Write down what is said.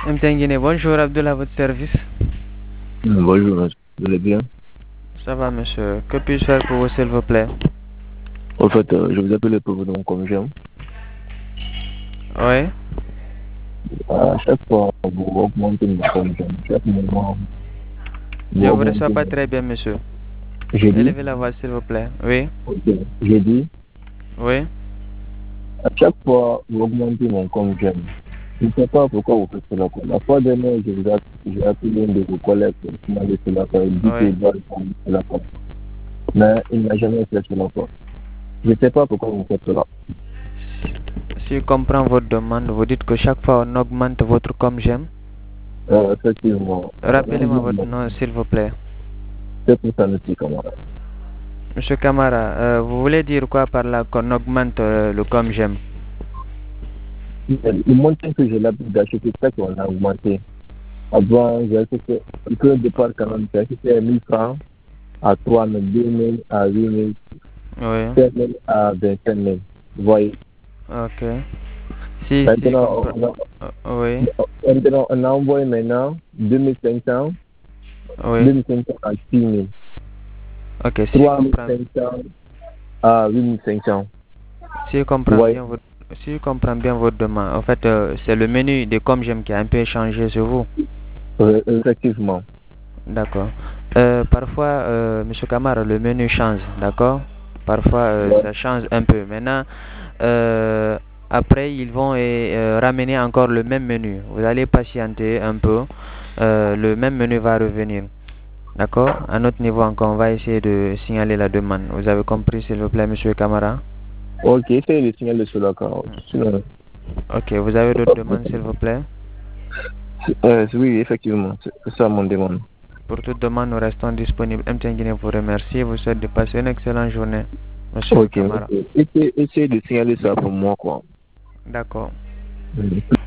Mtengine, bonjour Abdullah, à votre service. Bonjour, monsieur. Vous allez bien? Ça va, monsieur. Que puis-je faire pour vous, s'il vous plaît? En fait, je vous appelle pour vous demander comme j'aime. Oui. À chaque fois, vous augmentez mon comme j'aime. Chaque moment, Je vous ne vous reçois augmentez pas mon... très bien, monsieur. J'ai dit, Élevez la voix, s'il vous plaît. Oui. ok. J'ai dit, Oui. à chaque fois, vous augmentez mon comme j'aime. Je ne sais pas pourquoi vous faites cela. La fois dernière, j'ai appelé un de vos collègues qui m'a laissé cela faire. Il dit Oui. qu'il doit faire cela. Mais il n'a jamais fait cela. Je ne sais pas pourquoi vous faites cela. Si je comprends votre demande, vous dites que chaque fois on augmente votre comme j'aime. Effectivement, Rappelez-moi votre nom, s'il vous plaît. c'est pour ça, monsieur Camara. Monsieur Camara, vous voulez dire quoi par là qu'on augmente le comme j'aime? Le montant que j'ai l'habitude d'acheter, c'est ça qu'on a augmenté. Avant, j'ai acheté le départ quand même, j'ai acheté 1000 francs à 3 000, 2 000, à 8 000, Oui. 7 000 à 25 000. Vous voyez. Ok. Si je Maintenant, comprends. Oui. maintenant, on a envoyé maintenant 2500, Oui. 2500 à 6 000, Ok, si je 3 comprends. 500 à 8 500. Si je Vous comprends voyez. bien votre, si je comprends bien votre demande, en fait, c'est le menu de comme j'aime qui a un peu changé sur vous. Effectivement. D'accord. Parfois, Monsieur Camara, le menu change, d'accord? Parfois, Ouais. ça change un peu. Maintenant, euh, après, ils vont ramener encore le même menu. Vous allez patienter un peu. Le même menu va revenir. D'accord? À notre niveau encore, on va essayer de signaler la demande. Vous avez compris, s'il vous plaît, Monsieur Camara? Ok, essayez de signaler cela. Sinon, Ok, vous avez d'autres demandes, s'il vous plaît? oui, effectivement, c'est ça mon demande. Pour toute demande, nous restons disponibles. MTN Guinée vous remercie et vous souhaite de passer une excellente journée, Monsieur Ok, Camara. essayez de signaler ça pour moi, quoi. D'accord. Mhm.